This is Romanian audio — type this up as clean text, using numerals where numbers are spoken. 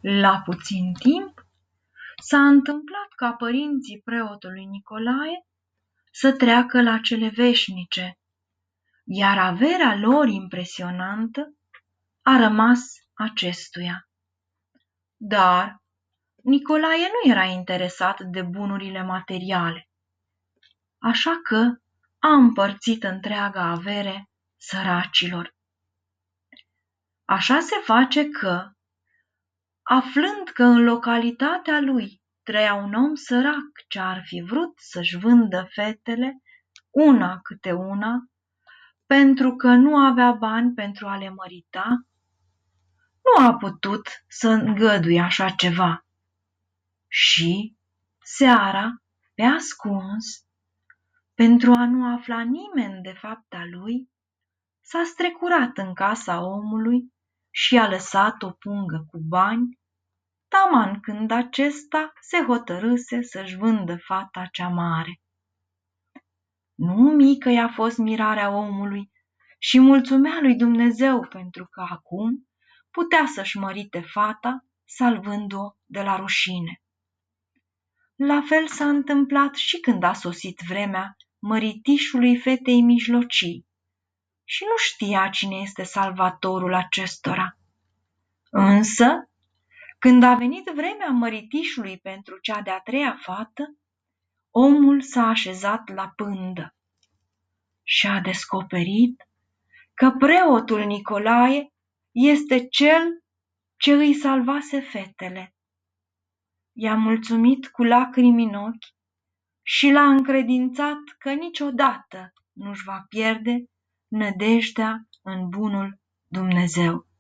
La puțin timp s-a întâmplat ca părinții preotului Nicolae să treacă la cele veșnice, iar averea lor impresionantă a rămas acestuia. Dar Nicolae nu era interesat de bunurile materiale, așa că a împărțit întreaga avere săracilor. Așa se face că, aflând că în localitatea lui trăia un om sărac ce ar fi vrut să-și vândă fetele una câte una, pentru că nu avea bani pentru a le mărita, nu a putut să îngăduie așa ceva. Și, seara, pe ascuns, pentru a nu afla nimeni de fapta lui, s-a strecurat în casa omului și a lăsat o pungă cu bani, taman când acesta se hotărâse să-și vândă fata cea mare. Nu mică i-a fost mirarea omului și mulțumea lui Dumnezeu pentru că acum putea să-și mărite fata, salvând-o de la rușine. La fel s-a întâmplat și când a sosit vremea măritișului fetei mijlocii și nu știa cine este salvatorul acestora. Însă, când a venit vremea măritișului pentru cea de-a treia fată, omul s-a așezat la pândă și a descoperit că preotul Nicolae este cel ce îi salvase fetele. I-a mulțumit cu lacrimi în ochi și l-a încredințat că niciodată nu-și va pierde nădejdea în bunul Dumnezeu.